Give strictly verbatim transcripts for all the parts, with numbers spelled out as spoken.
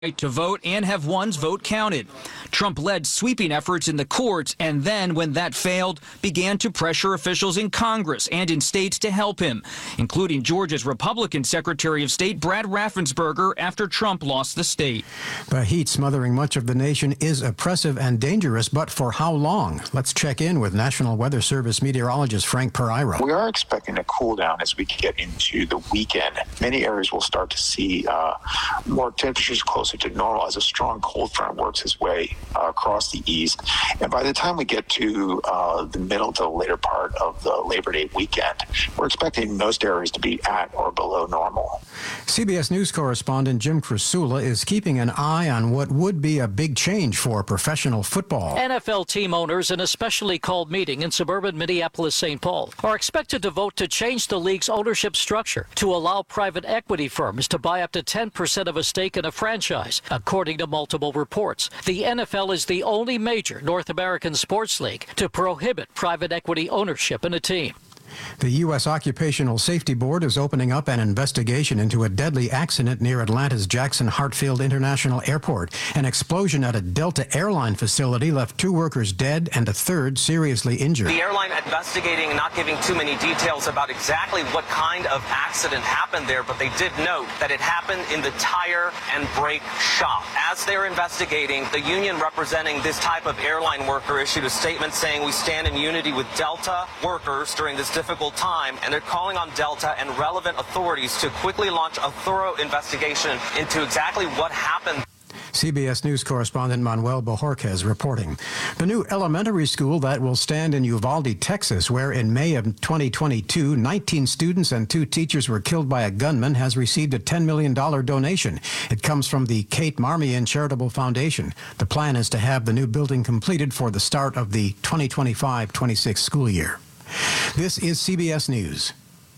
to vote and have one's vote counted. Trump led sweeping efforts in the courts and then, when that failed, began to pressure officials in Congress and in states to help him, including Georgia's Republican Secretary of State Brad Raffensperger after Trump lost the state. The heat smothering much of the nation is oppressive and dangerous, but for how long? Let's check in with National Weather Service meteorologist Frank Pereira. We are expecting a cool down as we get into the weekend. Many areas will start to see uh, more temperatures closer to normal as a strong cold front works its way uh, across the east. And by the time we get to uh, the middle to the later part of the Labor Day weekend, we're expecting most areas to be at or below normal. C B S News correspondent Jim Krasula is keeping an eye on what would be a big change for professional football. N F L team owners in a specially called meeting in suburban Minneapolis-Saint Paul are expected to vote to change the league's ownership structure to allow private equity firms to buy up to ten percent of a stake in a franchise, according to multiple reports. The N F L is the only major North American sports league to prohibit private equity ownership in a team. The U S Occupational Safety Board is opening up an investigation into a deadly accident near Atlanta's Jackson Hartfield International Airport. An explosion at a Delta airline facility left two workers dead and a third seriously injured. The airline investigating, not giving too many details about exactly what kind of accident happened there, but they did note that it happened in the tire and brake shop. As they're investigating, the union representing this type of airline worker issued a statement saying, "We stand in unity with Delta workers during this difficult time," and they're calling on Delta and relevant authorities to quickly launch a thorough investigation into exactly what happened. C B S News correspondent Manuel Bojorquez reporting. The new elementary school that will stand in Uvalde, Texas, where in May of twenty twenty-two, nineteen students and two teachers were killed by a gunman, has received a ten million dollars donation. It comes from the Kate Marmion Charitable Foundation. The plan is to have the new building completed for the start of the twenty twenty-five twenty-six school year. This is C B S News.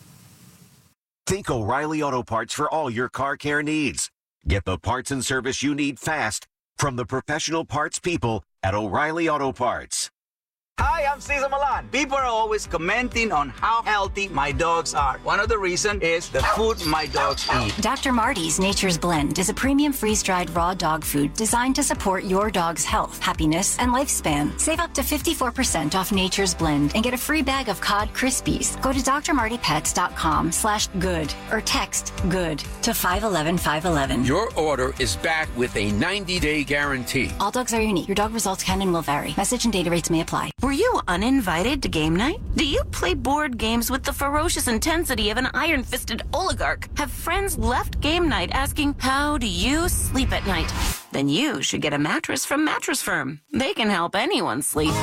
Think O'Reilly Auto Parts for all your car care needs. Get the parts and service you need fast from the professional parts people at O'Reilly Auto Parts. Hi, I'm Cesar Milan. People are always commenting on how healthy my dogs are. One of the reasons is the food my dogs eat. Doctor Marty's Nature's Blend is a premium freeze-dried raw dog food designed to support your dog's health, happiness, and lifespan. Save up to fifty-four percent off Nature's Blend and get a free bag of Cod Krispies. Go to d r marty pets dot com slash good or text good to five one one five one one. Your order is back with a ninety-day guarantee. All dogs are unique. Your dog results can and will vary. Message and data rates may apply. Were you uninvited to game night? Do you play board games with the ferocious intensity of an iron-fisted oligarch? Have friends left game night asking, how do you sleep at night? Then you should get a mattress from Mattress Firm. They can help anyone sleep.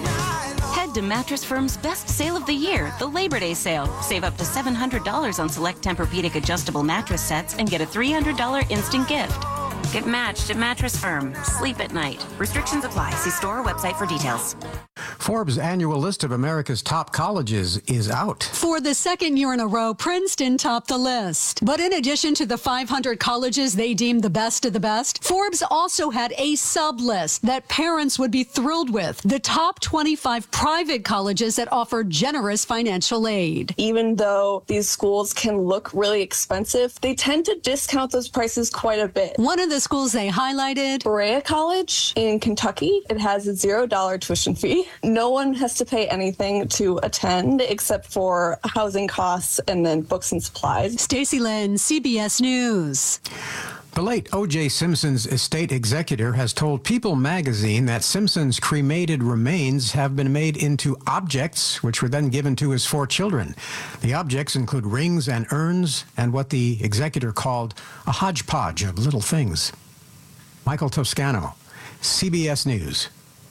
Head to Mattress Firm's best sale of the year, the Labor Day sale. Save up to seven hundred dollars on select Tempur-Pedic adjustable mattress sets and get a three hundred dollars instant gift. Get matched at Mattress Firm. Sleep at night. Restrictions apply. See store or website for details. Forbes' annual list of America's top colleges is out. For the second year in a row, Princeton topped the list. But in addition to the five hundred colleges they deemed the best of the best, Forbes also had a sub-list that parents would be thrilled with. The top twenty-five private colleges that offer generous financial aid. Even though these schools can look really expensive, they tend to discount those prices quite a bit. One of the schools they highlighted, Berea College in Kentucky. It has a zero dollar tuition fee. No one has to pay anything to attend except for housing costs and then books and supplies. Stacey Lynn, C B S News. The late O J Simpson's estate executor has told People magazine that Simpson's cremated remains have been made into objects which were then given to his four children. The objects include rings and urns and what the executor called a hodgepodge of little things. Michael Toscano, C B S News.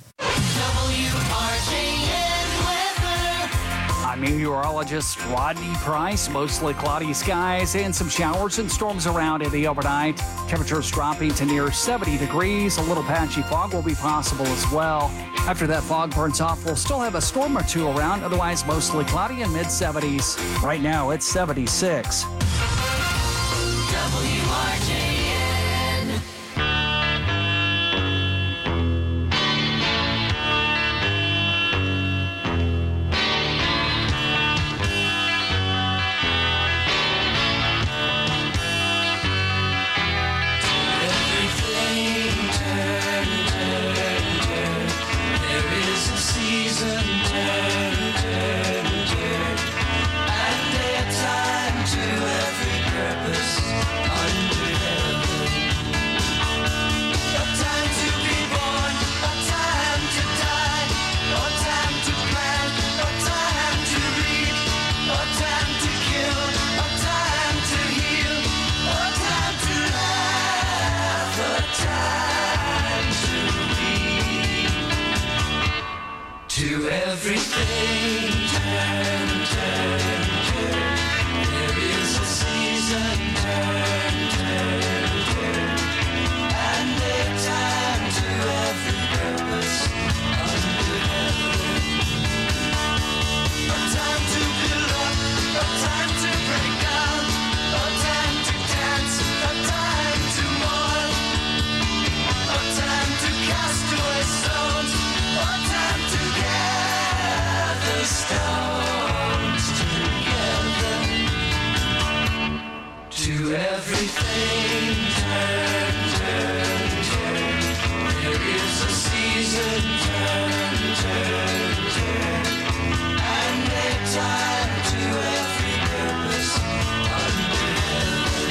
I'm meteorologist Rodney Price. Mostly cloudy skies and some showers and storms around in the overnight. Temperatures dropping to near seventy degrees. A little patchy fog will be possible as well. After that fog burns off, we'll still have a storm or two around. Otherwise, mostly cloudy and mid seventies. Right now, it's seventy-six. W R J N. Everything To everything, turn, turn, turn. There is a season, turn, turn, turn. And a time to every purpose under heaven. A time to build up, a time to break down, a time to dance, a time to mourn, a time to cast away stones, a time to gather stones together. To everything, turn, turn, turn. There is a season, turn, turn, turn. And a time to every purpose under heaven.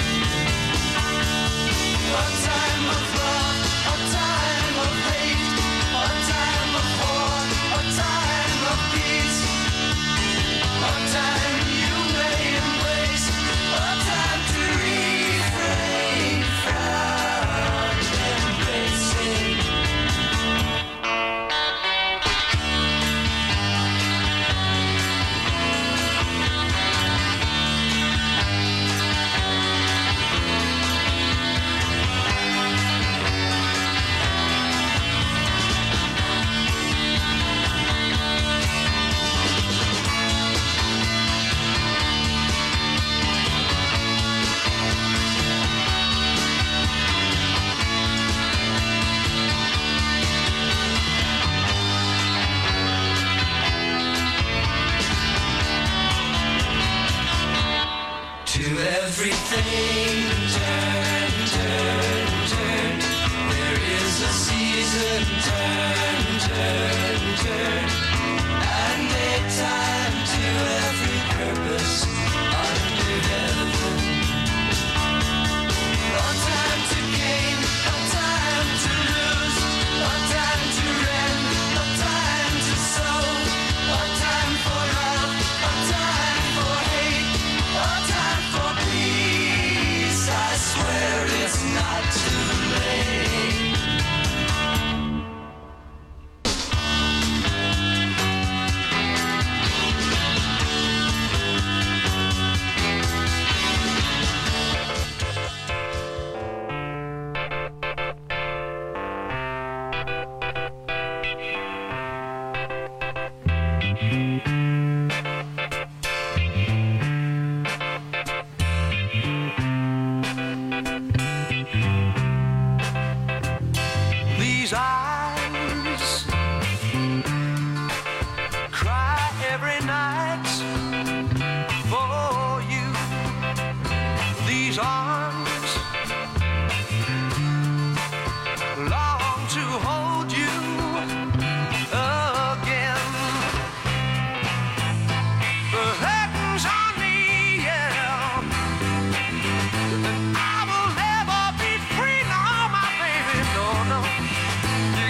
A time of love, a time of hate, a time of war, a time of peace, a time you may embrace, a time to refrain from embracing. To everything, turn, turn, turn. There is a season, turn, turn, turn. And a time to every purpose under heaven. A time to gain, a time to lose, a time to rend, a time to sow, a time for love, a time for hate, a time for peace. I swear it's not too late. These eyes cry every night for you. These arms long to hold you again. The heaven's on me, yeah. And I will never be free, no, my baby, no, no.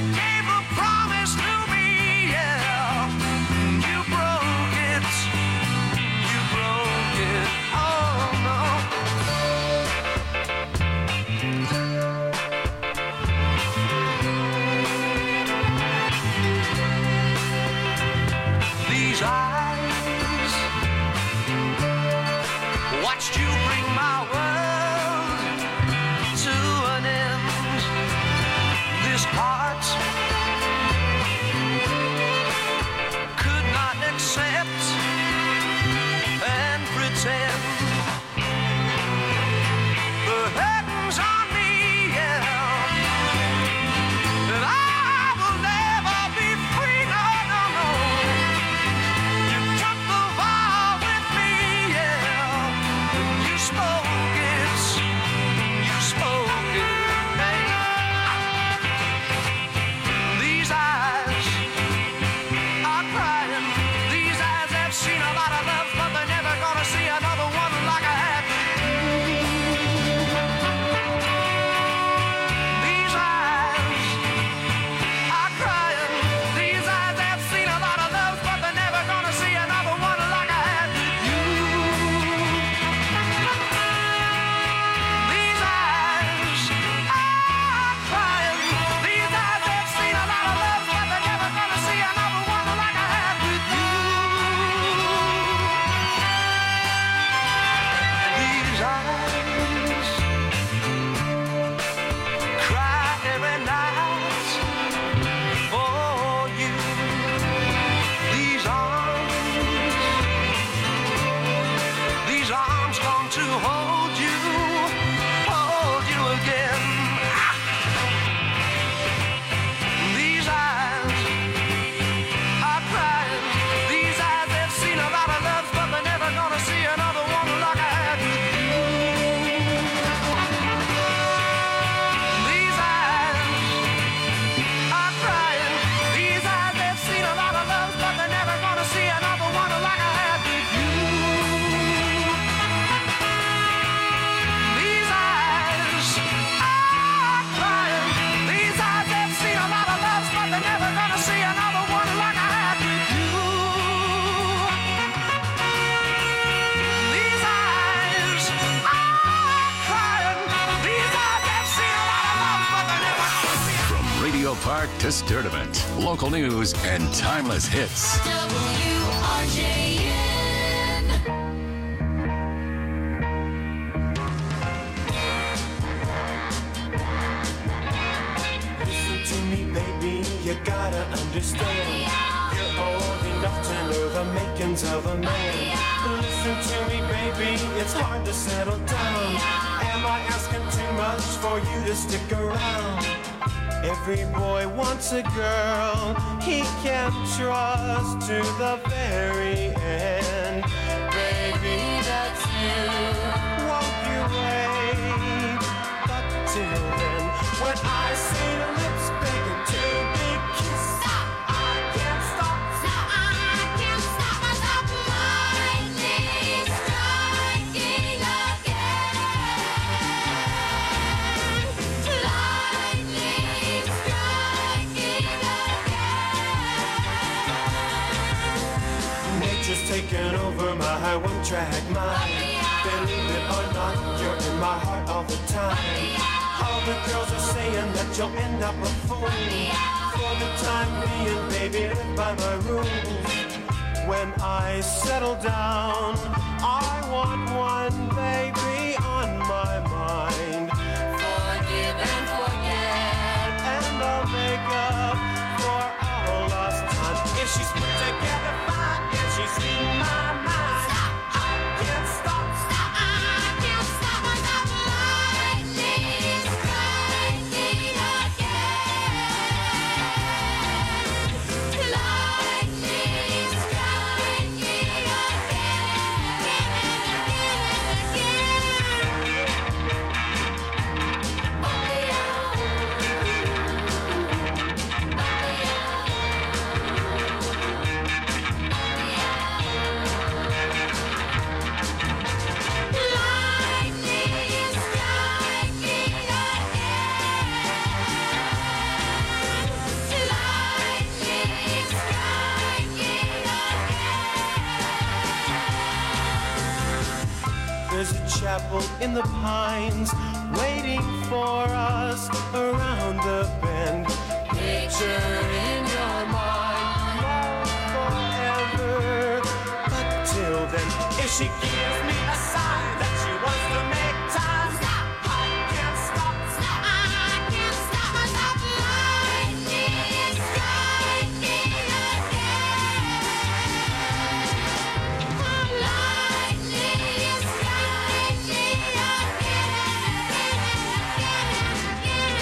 Auto Park to Sturdivant. Local news and timeless hits. W R J N. Listen to me, baby, you gotta understand. You're old enough to know the makings of a man. Listen to me, baby, it's hard to settle down. Am I asking too much for you to stick around? Every boy wants a girl he can trust to the very end. Baby, that's you. Won't you wait? But till then, when I see your lips begging to be kissed, I can't stop. No, I can't stop myself. Lightning striking again. Lightning striking again. Nature's taken over my one-track mind. Believe it or not, you're in my heart all the time. All the girls are saying that you'll end up a fool. For the time being, baby, live by my rules. When I settle down, I want one baby on my mind. Forgive and forget, and I'll make up for all lost time. If she's put together fine, if she's in my mind, I can't stop. Stop, I can't stop myself. Lightning striking again. Lightning striking There's a chapel in the pines waiting for us around the bend. Picture in your mind, love forever. But till then, if she gives me a sign that she wants to make time, stop, I can't stop. Stop, I can't stop myself. Lightning striking again. Lightning striking again.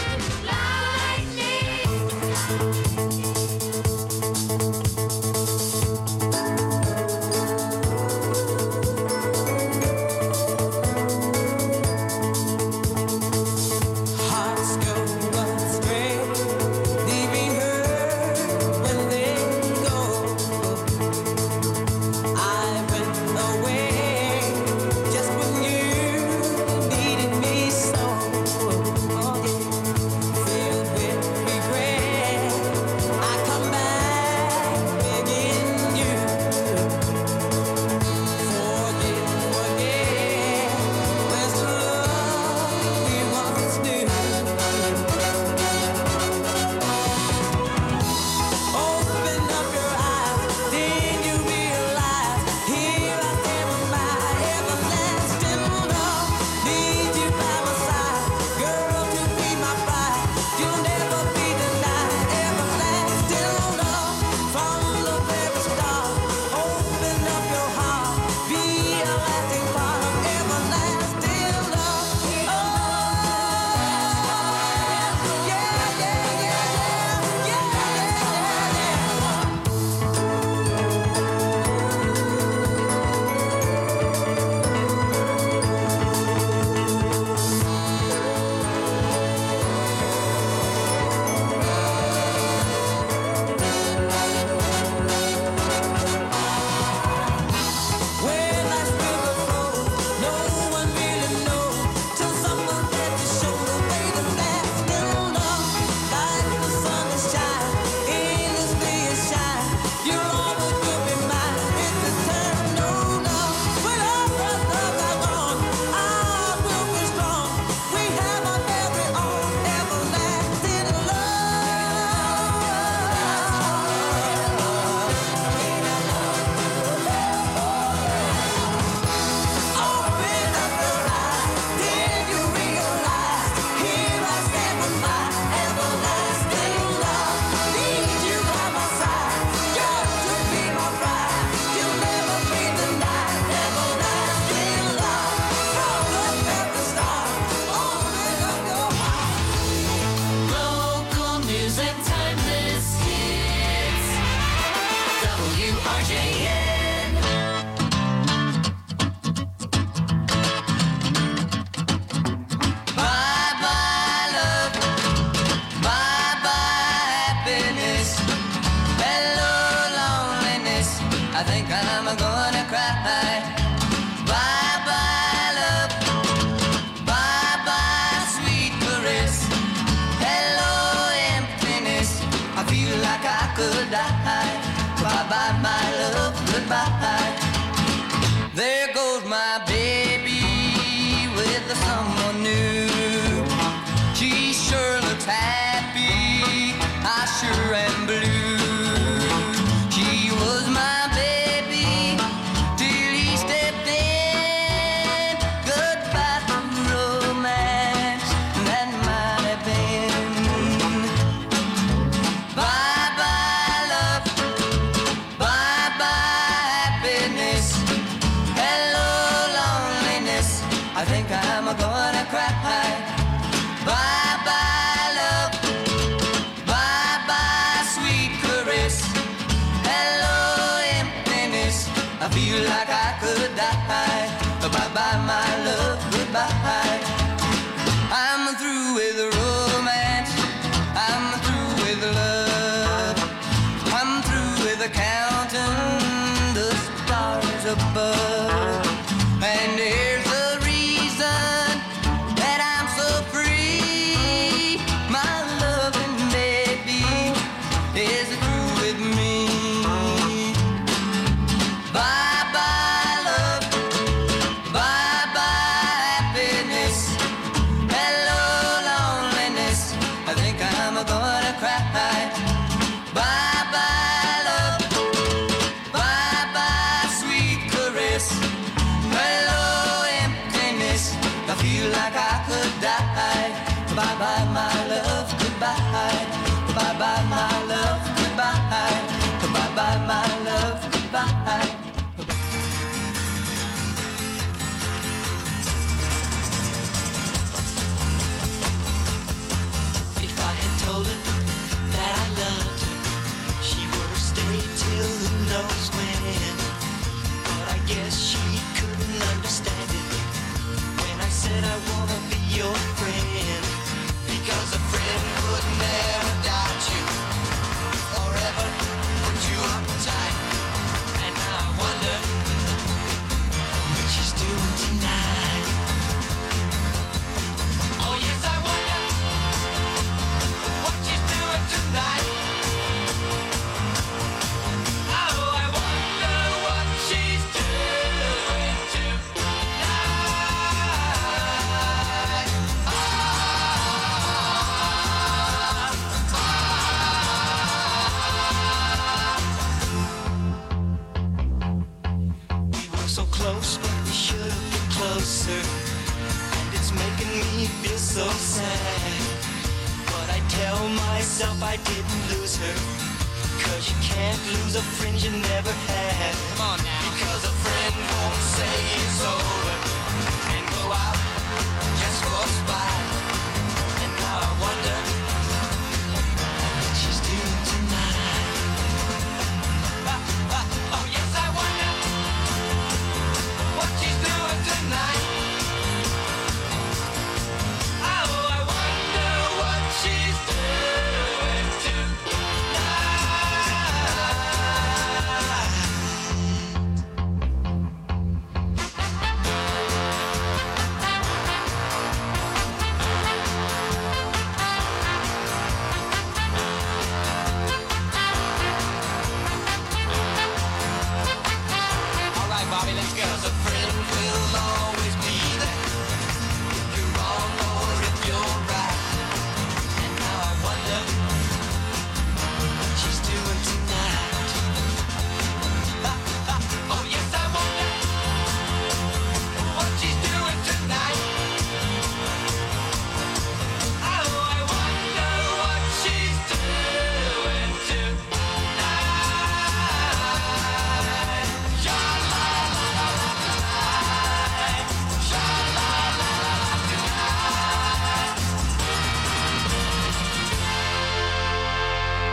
I think I'm gonna cry. Bye bye love, bye bye sweet caress. Hello emptiness, I feel like I could die. Bye bye my love, goodbye. There goes my baby with someone new. She sure looks happy, I sure am blue. She was my baby till he stepped in. Goodbye to romance, that might have been. Bye bye love, bye bye happiness. Hello loneliness, I think I'm gonna cry. Bye bye love, bye bye sweet caress. Hello emptiness, I feel like I could die. Bye bye my love, goodbye. I'm through with romance, I'm through with love. I'm through with counting the stars above. And here's the reason that I'm so free. My loving baby is through with me. Bye bye love, bye bye happiness. Hello loneliness, I think I'm gonna cry. Bye bye love, bye bye sweet caress. Hello emptiness, I feel like I could die. Bye bye my love, goodbye. Bye bye my love, goodbye. Bye bye my love, goodbye. If I had told her that I loved her, she would have stayed till who knows when. But I guess she couldn't understand it when I said I wanna be your friend. Because a friend would never doubt you or ever put you up tight. And now I wonder what she's doing tonight. Oh yes, I wonder what she's doing tonight. Oh, I wonder what she's doing tonight. We were so close, but we should have been closer. And it's making me feel so sad. But I tell myself I didn't lose her. Cause you can't lose a friend you never had. Come on now. Because a friend won't say it's over and go out just for a spite. And now I wonder what she's doing tonight. Ah, ah, oh yes, I wonder what she's doing tonight. Oh, I wonder what she's doing tonight.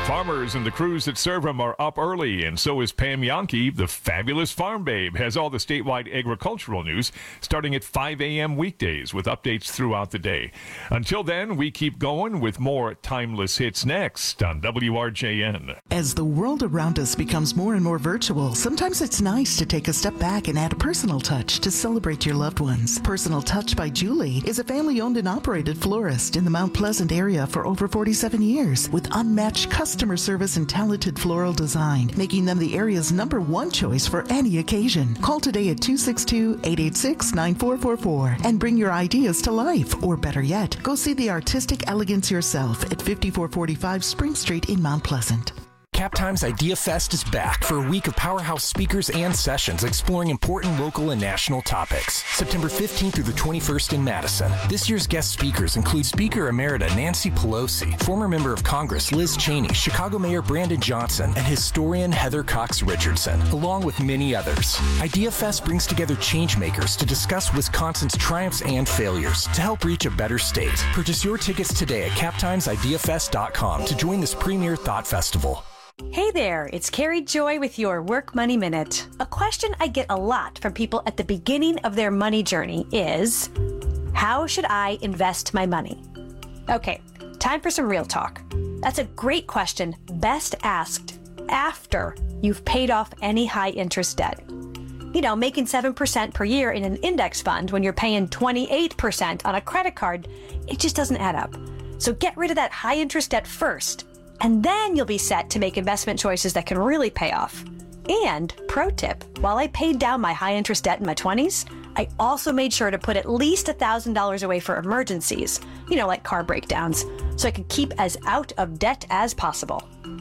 Farmers and the crews that serve them are up early, and so is Pam Yankee, the fabulous farm babe, has all the statewide agricultural news starting at five a.m. weekdays with updates throughout the day. Until then, we keep going with more timeless hits next on W R J N. As the world around us becomes more and more virtual, sometimes it's nice to take a step back and add a personal touch to celebrate your loved ones. Personal Touch by Julie is a family-owned and operated florist in the Mount Pleasant area for over forty-seven years with unmatched customer service and talented floral design, making them the area's number one choice for any occasion. Call today at two six two, eight eight six, nine four four four and bring your ideas to life. Or better yet, go see the artistic elegance yourself at fifty-four forty-five Spring Street in Mount Pleasant. Captime's Idea Fest is back for a week of powerhouse speakers and sessions exploring important local and national topics. September fifteenth through the twenty-first in Madison. This year's guest speakers include Speaker Emerita Nancy Pelosi, former member of Congress Liz Cheney, Chicago Mayor Brandon Johnson, and historian Heather Cox Richardson, along with many others. Idea Fest brings together changemakers to discuss Wisconsin's triumphs and failures to help reach a better state. Purchase your tickets today at captimes idea fest dot com to join this premier thought festival. Hey there, it's Carrie Joy with your Work Money Minute. A question I get a lot from people at the beginning of their money journey is, how should I invest my money? Okay, time for some real talk. That's a great question, best asked after you've paid off any high interest debt. You know, making seven percent per year in an index fund when you're paying twenty-eight percent on a credit card, it just doesn't add up. So get rid of that high interest debt first. And then you'll be set to make investment choices that can really pay off. And, pro tip, while I paid down my high interest debt in my twenties, I also made sure to put at least one thousand dollars away for emergencies, you know, like car breakdowns, so I could keep as out of debt as possible.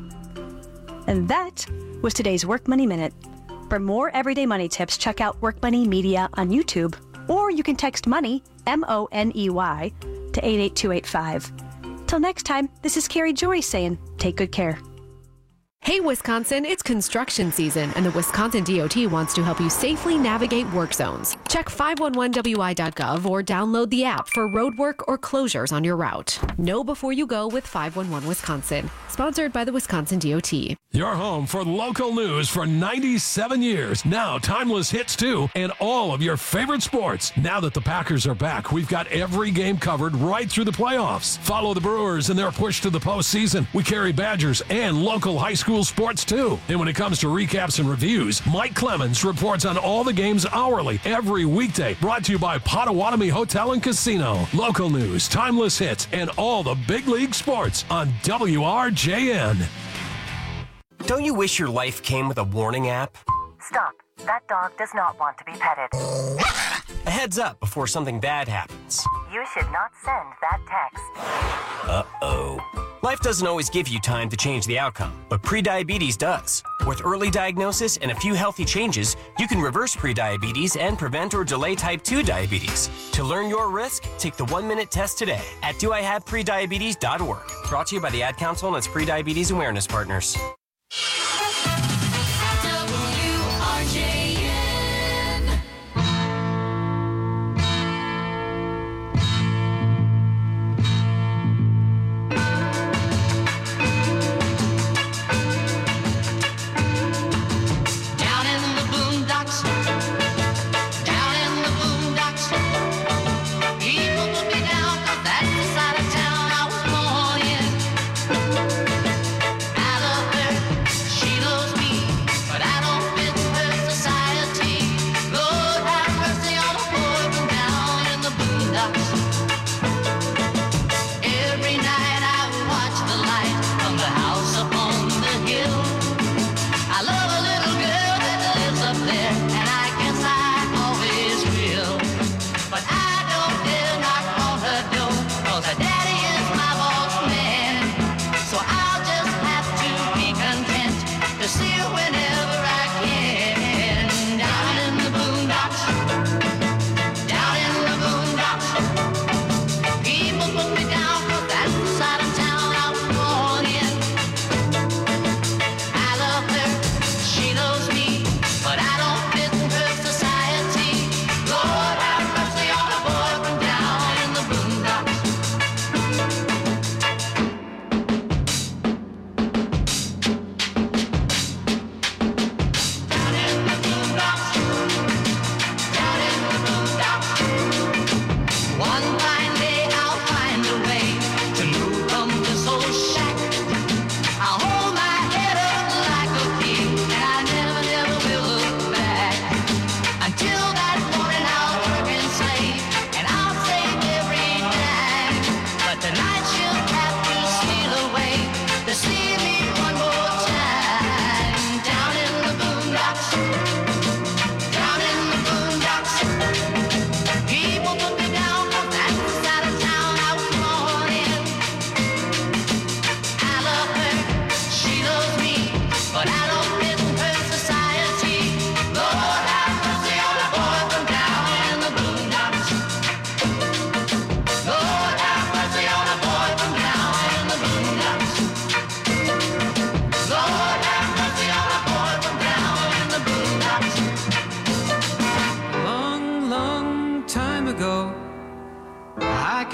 And that was today's Work Money Minute. For more everyday money tips, check out Work Money Media on YouTube, or you can text MONEY, M O N E Y, to eight eight two eight five. Till next time, this is Carrie Joy saying, take good care. Hey Wisconsin, it's construction season and the Wisconsin D O T wants to help you safely navigate work zones. Check five one one W I dot gov or download the app for road work or closures on your route. Know before you go with five one one Wisconsin. Sponsored by the Wisconsin D O T. Your home for local news for ninety-seven years. Now timeless hits too, and all of your favorite sports. Now that the Packers are back, we've got every game covered right through the playoffs. Follow the Brewers in their push to the postseason. We carry Badgers and local high school sports too. And when it comes to recaps and reviews, Mike Clemens reports on all the games hourly every weekday. Brought to you by Potawatomi Hotel and Casino. Local news, timeless hits, and all the big league sports on W R J N. Don't you wish your life came with a warning app? Stop. That dog does not want to be petted. A heads up before something bad happens. You should not send that text. Uh-oh. Life doesn't always give you time to change the outcome, but prediabetes does. With early diagnosis and a few healthy changes, you can reverse prediabetes and prevent or delay type two diabetes. To learn your risk, take the one-minute test today at do I have prediabetes dot org. Brought to you by the Ad Council and its Prediabetes Awareness Partners. Out of their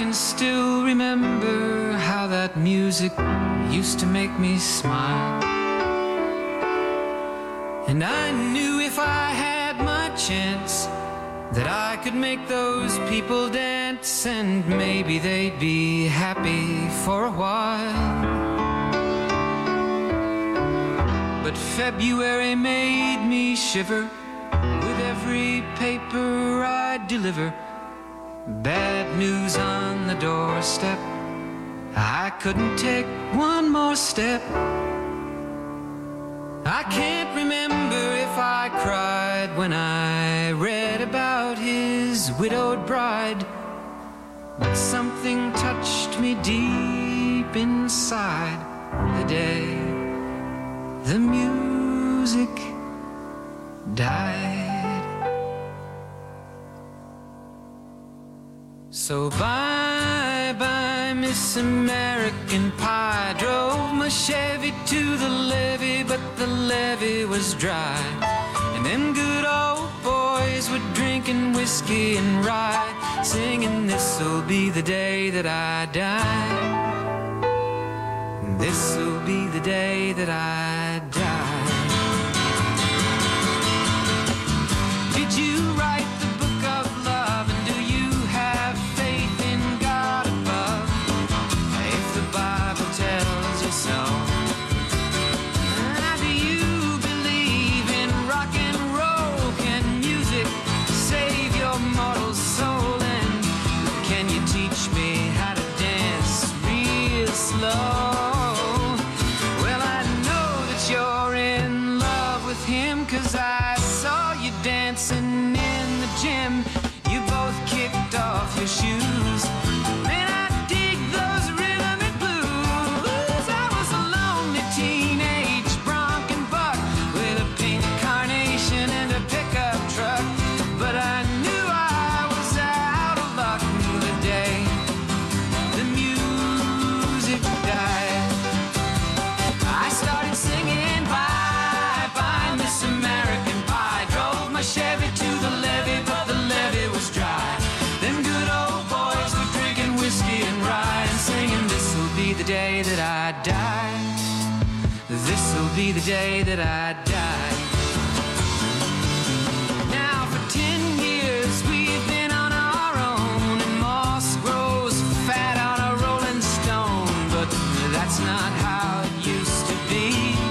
can still remember how that music used to make me smile. And I knew if I had my chance that I could make those people dance, and maybe they'd be happy for a while. But February made me shiver with every paper I deliver. Bad news on the doorstep. I couldn't take one more step. I can't remember if I cried when I read about his widowed bride, but something touched me deep inside the day the music died. So bye bye Miss American Pie. Drove my Chevy to the levee, but the levee was dry. And them good old boys were drinking whiskey and rye, singing this'll be the day that I die. This'll be the day that I die. Did you write the book of love, and do you have faith in God above? If the Bible tells you so. Now, do you believe in rock and roll? Can music save your mortal soul? And can you teach me how to dance real slow? Him, 'cause I saw you dancing in the gym. You both kicked off your shoes. Man, I dig those rhythm and blues. I was a lonely teenage bronc and buck with a pink carnation and a pickup truck, but I knew I was out of luck the day the music died. I started singing bye American Pie. Drove my Chevy to the levee, but the levee was dry. Them good old boys were drinking whiskey and rye, and singing this'll be the day that I die. This'll be the day that I die. Now for ten years we've been on our own, and moss grows fat on a rolling stone, but that's not how it used to be.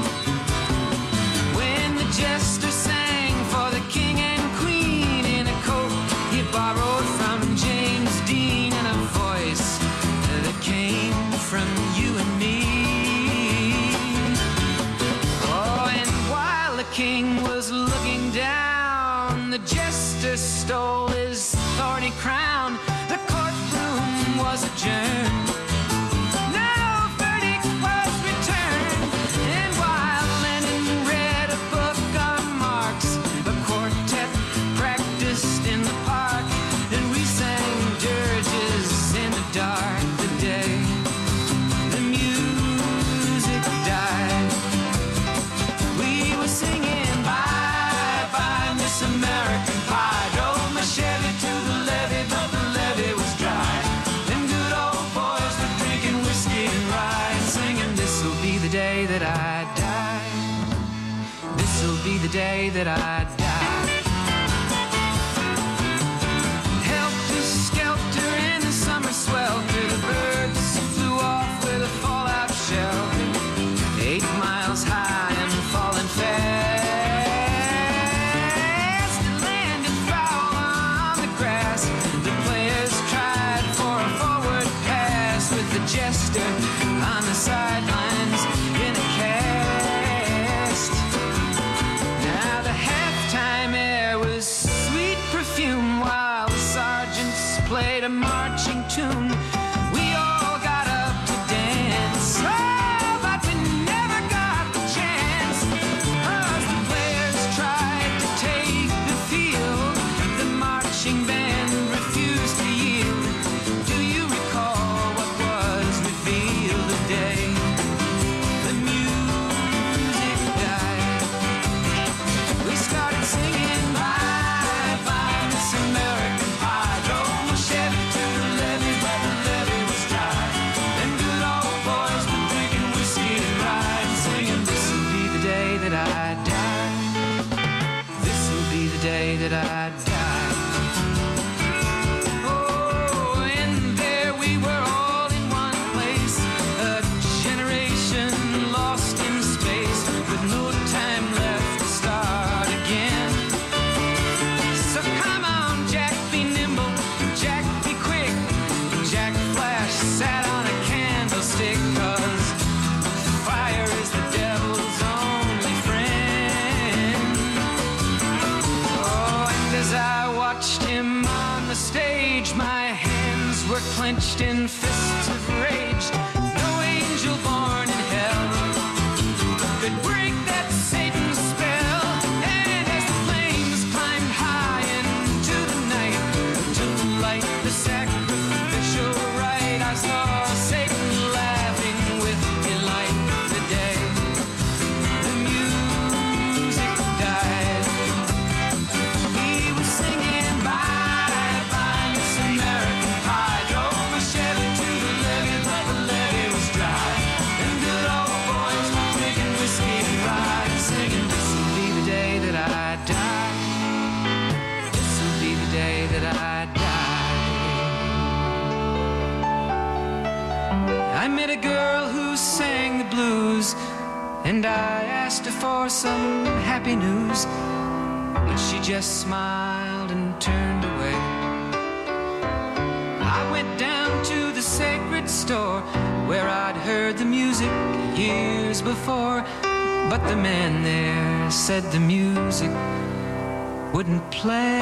Jester sang for the king and queen in a coat he borrowed from James Dean, and a voice that came from you and me. Oh, and while the king was looking down, the jester stole his thorny crown. The courtroom was adjourned. Dark the day the music died. We were singing bye bye Miss American Pie. Drove my Chevy to the levee, but the levee was dry. Them good old boys were drinking whiskey and rye, and singing this'll be the day that I die. This'll be the day that I die. Swelter, the birds flew off with a fallout shelter, eight miles high and falling fast. It landed foul on the grass. The players tried for a forward pass, with the jester on the sidelines in a cast. Now the halftime air was sweet perfume, while the sergeants played a marching tune. We all got up to dance, oh, but we never got the chance, 'cause the players tried to take the field. The marching band refused to yield. Do you recall what was revealed the day the music died? We started singing bye bye Miss American Pie. Drove my Chevy to the levee, but the and I asked her for some happy news, but she just smiled and turned away. I went down to the sacred store where I'd heard the music years before, but the man there said the music wouldn't play.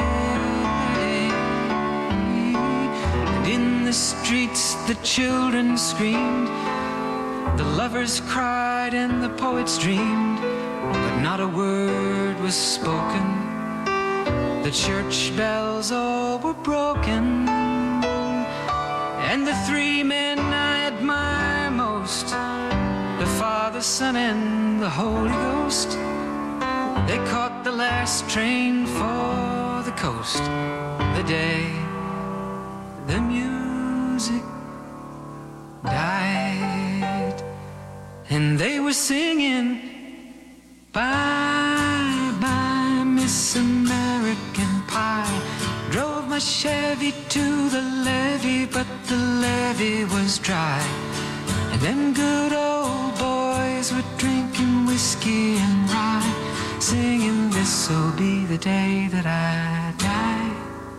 And in the streets the children screamed, the lovers cried and the poets dreamed, but not a word was spoken. The church bells all were broken, and the three men I admire most, the Father, Son, and the Holy Ghost, they caught the last train for the coast the day the music died. And they were singing, bye, bye, Miss American Pie. Drove my Chevy to the levee, but the levee was dry. And them good old boys were drinking whiskey and rye, singing, this'll be the day that I die.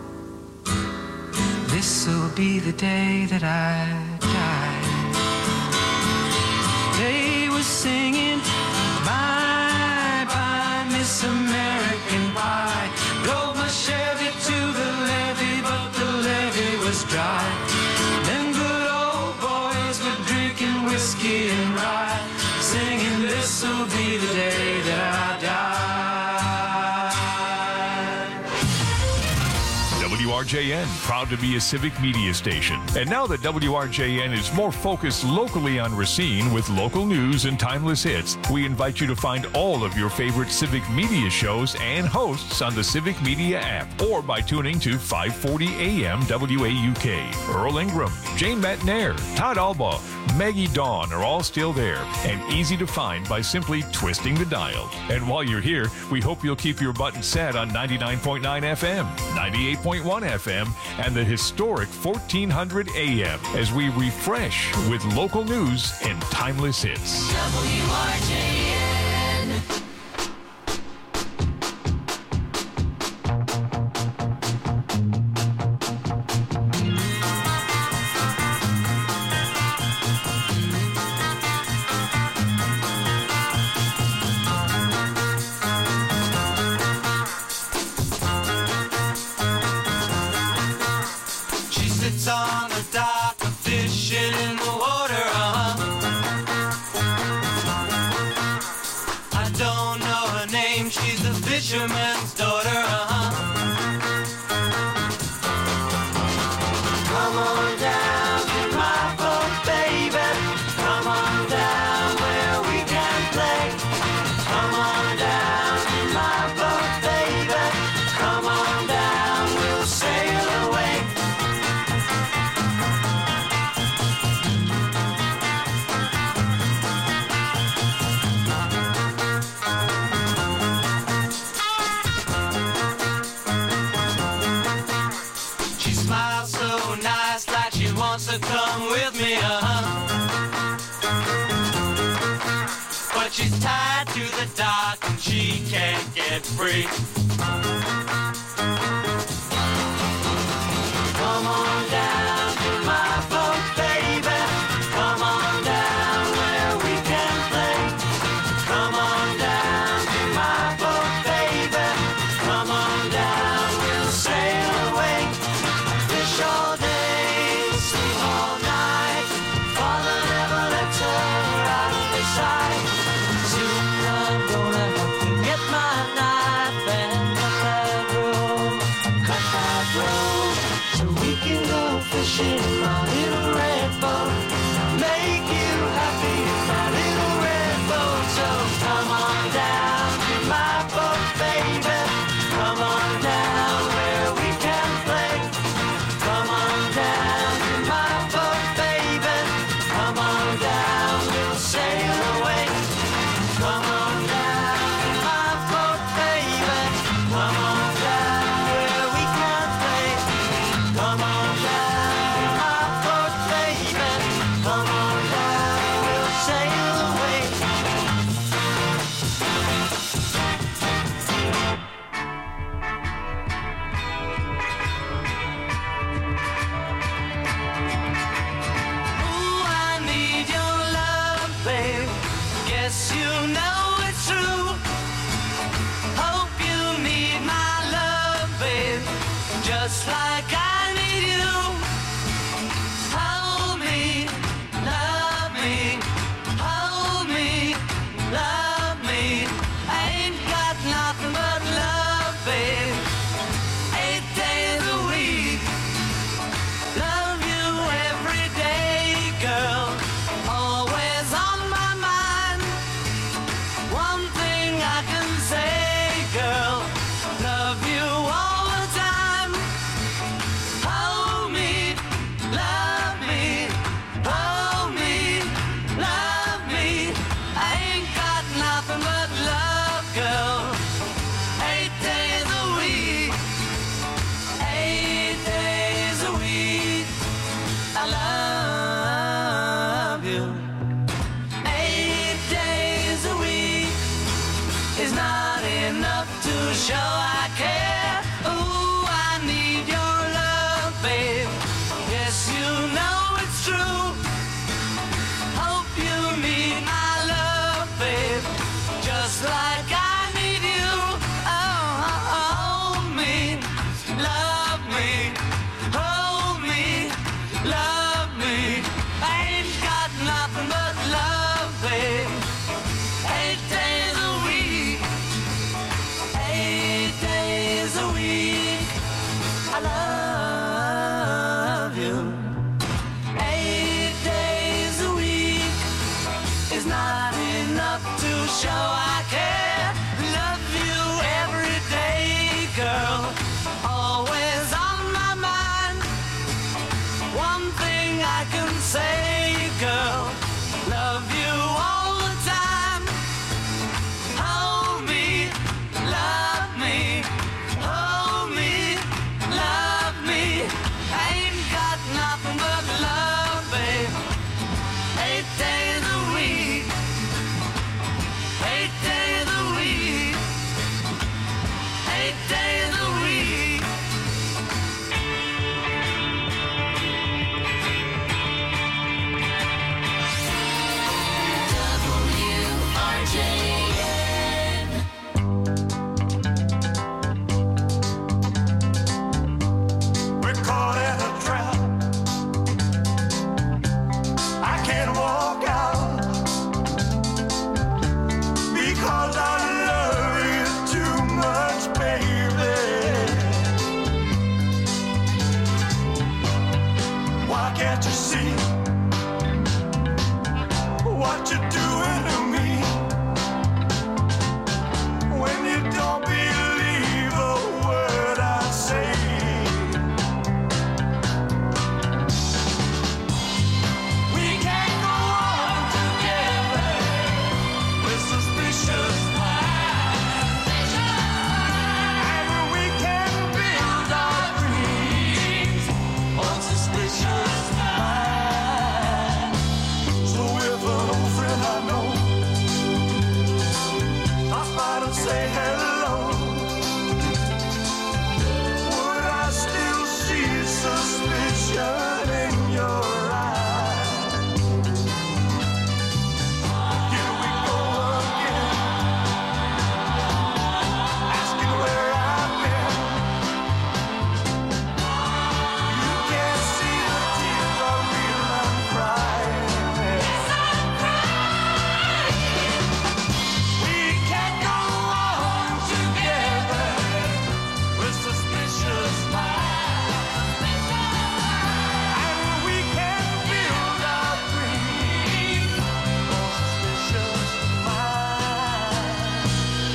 This'll be the day that I die. They were singing, bye, bye, Miss American Pie. Drove my Chevy to the levee, but the levee was dry. Them good old boys were drinking whiskey and rye, singing, this'll be the day that I die. W R J N, proud to be a civic media station. And now that W R J N is more focused locally on Racine with local news and timeless hits, we invite you to find all of your favorite civic media shows and hosts on the Civic Media app or by tuning to five forty A M W A U K. Earl Ingram, Jane Matnair, Todd Alba, Maggie Dawn are all still there and easy to find by simply twisting the dial. And while you're here, we hope you'll keep your button set on ninety-nine point nine F M, ninety-eight point one F M, and the historic fourteen hundred A M as we refresh with local news and timeless hits. W R J N. She sits on the dock, fishing in the water, uh-huh. I don't know her name, she's a fisherman's daughter, uh-huh. Come on down to my boat, baby. Come on down where we can play. Come on down to my boat, baby. Come on down, we'll sail away. She smiles so nice, like she wants to come with me, uh-huh. But she's tied to the dock and she can't get free. Come on down to my boat, baby. Come on down where we can play. Come on down to my boat, baby. Come on down, we'll sail away. Fish all day, sleep all night. Father never lets her out of his sight. Soon I'm gonna have to get my knife and cut that rope, cut that rope, so we can go fishing in my little red boat. Make you happy in my little red boat. So come on down to my boat, baby. Come on down where we can play. Come on down to my boat, baby. Come on down, we'll sail away. Come on down to my boat, baby. Come on down where we can play. Come on down to my Yes, you know it's true. Hope you need my love, babe, just like I need you. Hold me, love me, hold me, love me. I ain't got nothing but love, babe. Eight days a week, love you every day, girl. Always on my mind. One thing I can say, girl, love you all the time. Hold me, love me, hold me, love me. I ain't got nothing but love, girl. Eight days a week, eight days a week, I love you. Eight days a week is not enough to show I care. Ooh, I need your love, babe. Yes, you know it's true. Hope you need my love, babe, just like I need you. Oh, hold me, love me, hold me, love me. I ain't got nothing but love, babe. Eight days a week, eight days a week, I love you. Eight days a week is not enough to show I care. Love you every day, girl. Always on my mind. One thing I can say, girl, love you all the time. Hold me, love me, hold me, love me. I ain't got nothing but love, babe. Eight days a week, eight days a week, eight days a week. W R J N. We're caught in a trap. I can't walk out because I love you too much, baby. Why can't you see what you're doing to me? When you don't believe a word I say. We can't go on together with suspicious minds. And we can build our dreams on suspicious minds. So if an old friend I know stops by to say hello, would I still see suspicion in your eyes? Here we go again, asking where I've been. You can't see the tears are real, I'm crying. We can't go on together with suspicious minds. And we can build our dreams on suspicious minds.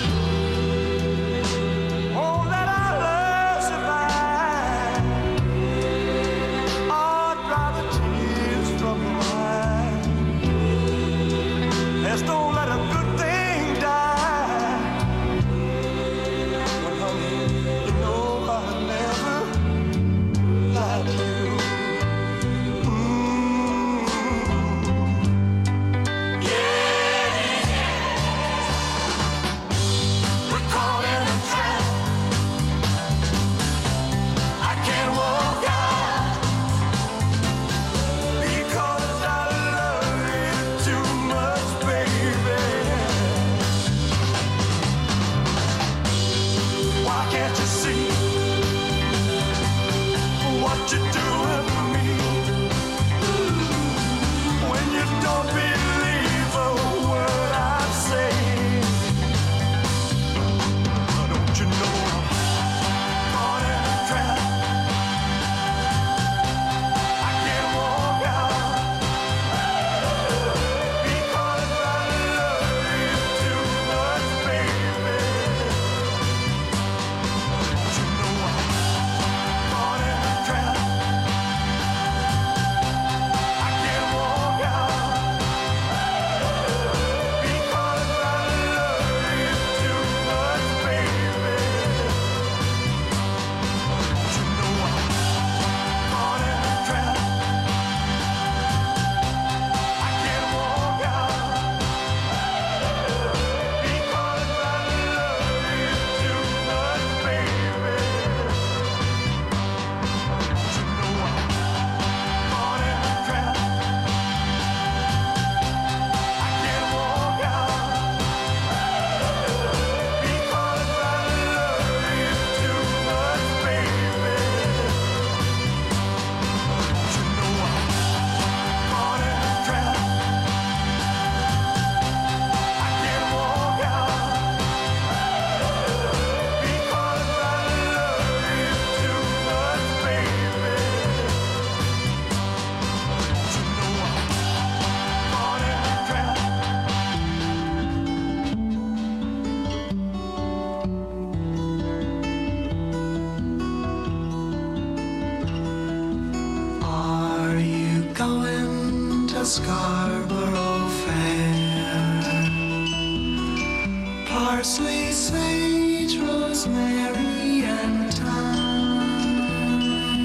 Oh, let our love survive. Oh, dry the tears from your eyes. Let's don't let a good thing die. But honey, you know I'll never lie to you. Mm. Yeah. We're caught in a trap. I can't walk out because I love you too much, baby. Scarborough Fair. Parsley, sage, rosemary, and thyme.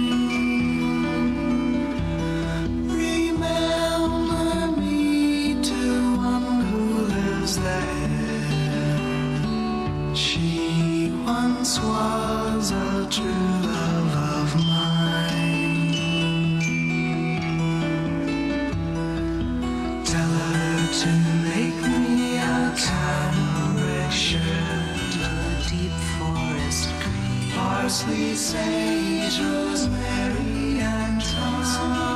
Remember me to one who lives there. She once was a true love of mine. Tell her to make me a cambric shirt, a deep forest green, parsley, sage, rosemary, and thyme.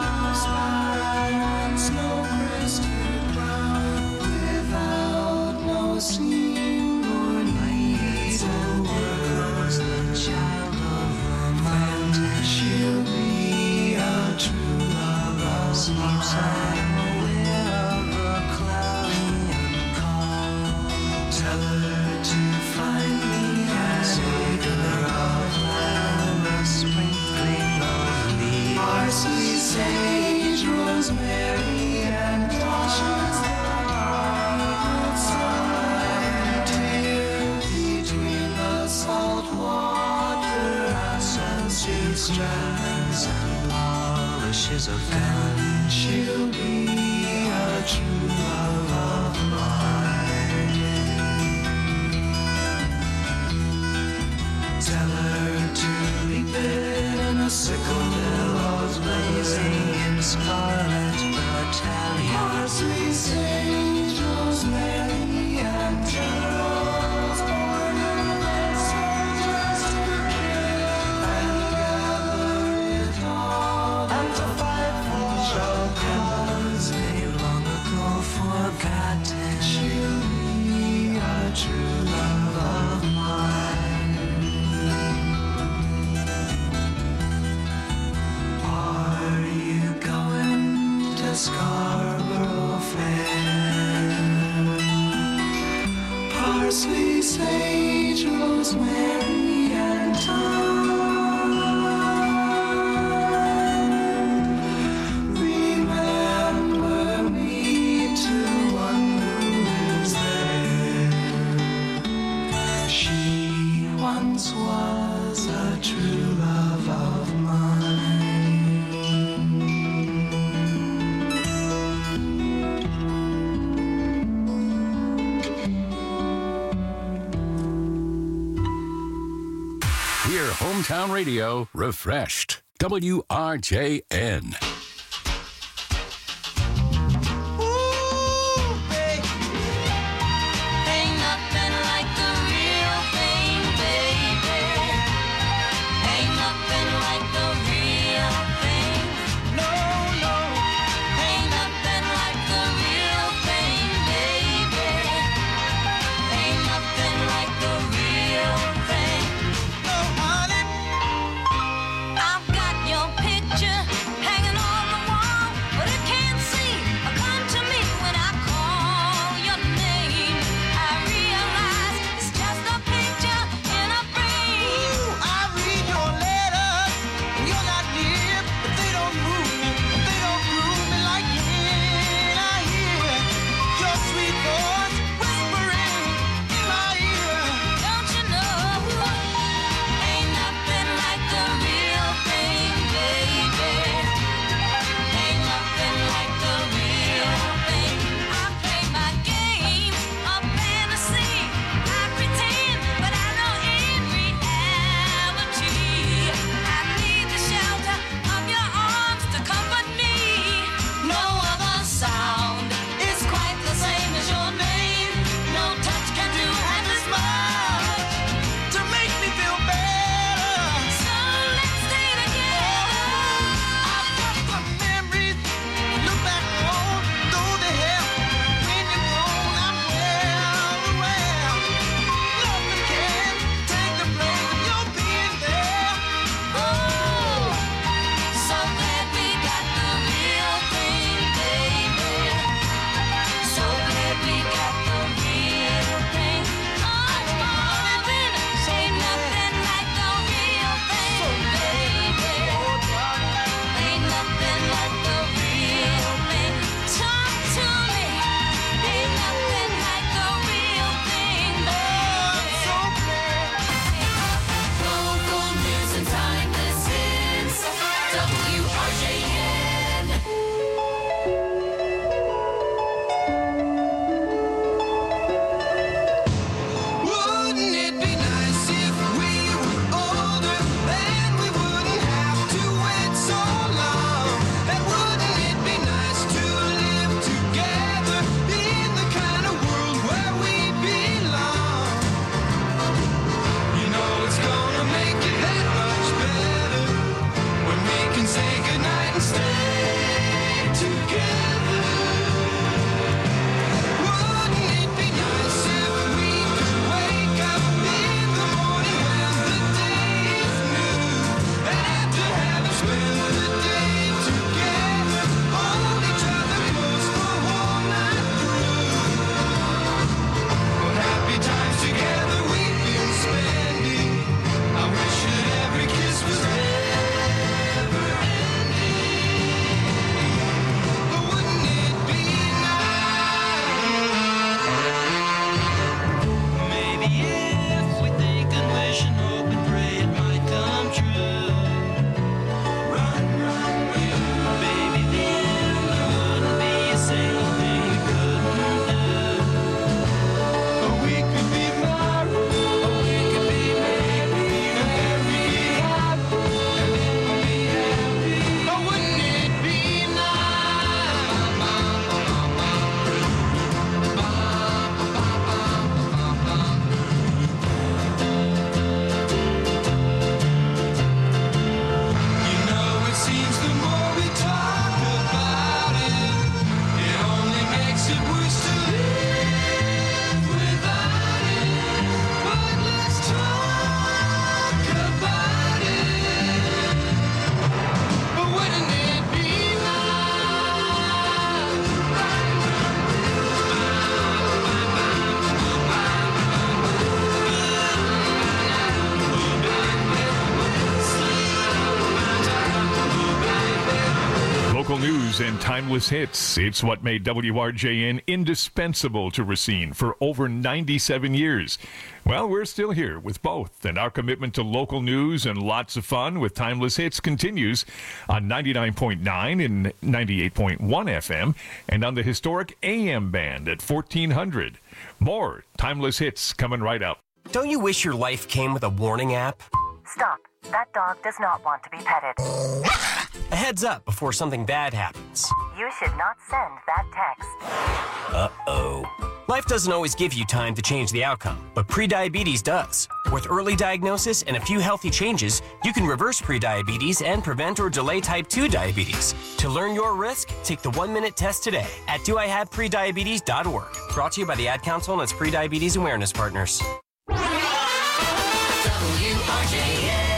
Snow-crested brown, without no seam or needs or words, the child of romance. She'll be a true love of mine. Tell her to find me a savor of love, a sprinkling of leaves, parsley, sage, rosemary, and thyme. Between the salt water, and sweet strands and polishes of gun, she'll be a true love of mine. Tell her to reap it in a sickle, billows blazing in scarlet battalion. Parsley, sage, rosemary, and Charles border that soldiers to kill, and gather it all, and to fight for our cause they've long ago forgotten. She'll be a true love of mine. Are you going to Scarborough Fair? Parsley, sage, rosemary, and thyme. Remember me to one who lives there. She once was a true love of mine. Hear Hometown Radio refreshed. W R J N. Ain't nothing like the real thing, baby. Ain't nothing like the real thing. No, no. Ain't nothing like the real thing, baby. Ain't nothing like the real thing. No, honey. I've got your picture hanging on timeless hits. It's what made W R J N indispensable to Racine for over ninety-seven years. Well, we're still here with both, and our commitment to local news and lots of fun with timeless hits continues on ninety-nine point nine and ninety-eight point one F M and on the historic A M band at fourteen hundred. More timeless hits coming right up. Don't you wish your life came with a warning app? Stop. That dog does not want to be petted. A heads up before something bad happens. You should not send that text. Uh-oh. Life doesn't always give you time to change the outcome, but prediabetes does. With early diagnosis and a few healthy changes, you can reverse prediabetes and prevent or delay type two diabetes. To learn your risk, take the one-minute test today at do I have prediabetes dot org. Brought to you by the Ad Council and its Prediabetes Awareness Partners. W R J N.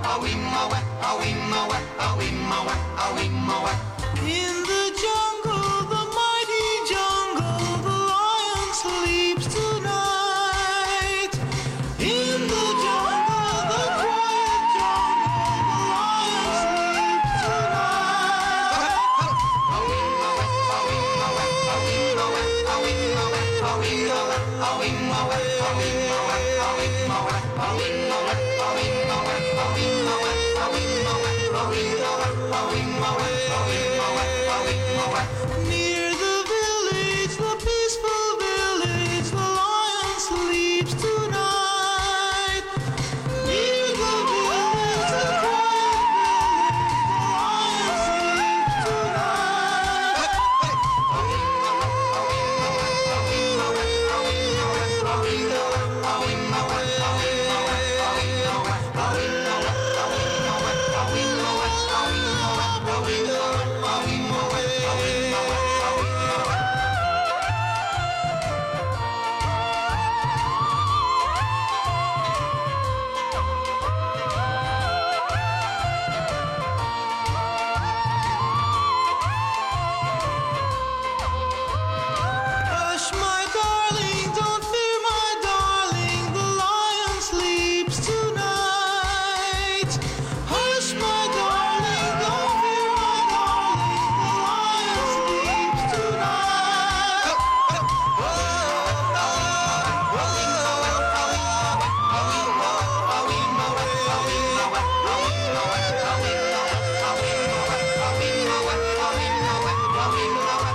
In the jungle.